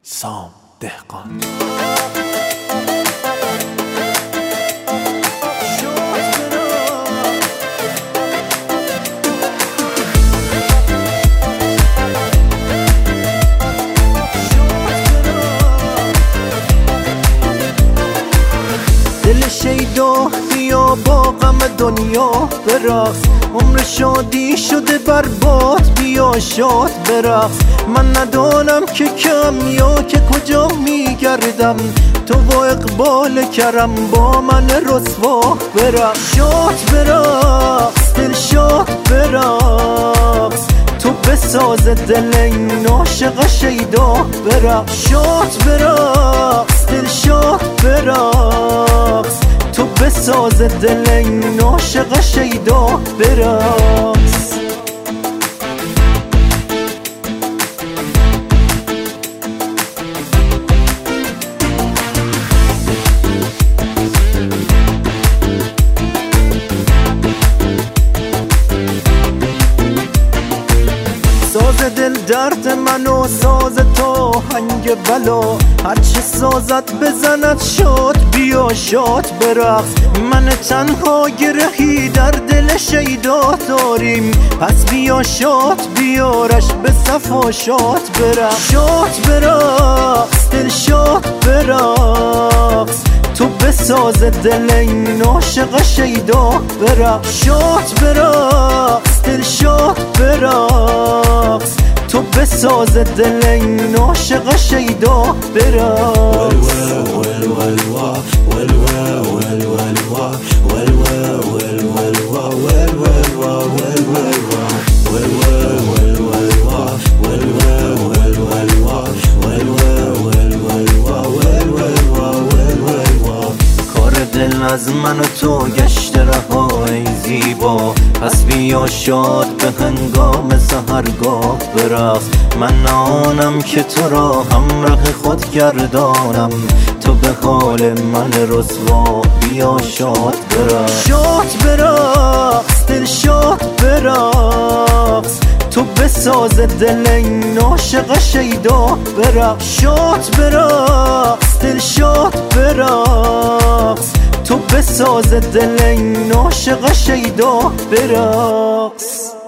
سام دهقان. دل شیدا بیا با غم دنیا برقص، عمر شادی شده برباد، بیا شاد برقص. من ندانم که کم یا که کجا میگردم، تو با اقبال کرم با من رسوا برقص. شاد برقص دل شاد برقص، تو بساز دل این عاشق شیدا برقص. شاد برقص دل شاد برقص، تو بساز دل این عاشق شیدا برقص. ساز دل درد من و ساز تو هنگ بلا، هرچه سازت بزند شاد بیا شاد برقص. من تنها گرهی در دل شیدا داریم، پس بیا شاد بیارش به صفا شاد برقص. شاد برقص دل شاد برقص، تو بساز دل این عاشق شیدا برقص. شاد برقص دل شاد برقص، تو بساز دل این عاشق شیدا برقص. دل از من و تو گشت رها ای زیبا، پس بیا شاد به هنگام سحرگاه برقص. من آنم که تو را همراه خود گردانم، تو به حال من رسوا بیا شاد برقص. شاد برقص دل شاد برقص، تو بساز دل این عاشق شیدا برقص. شاد برقص دل شاد برقص، تو بساز دل این عاشق شیدا برقص.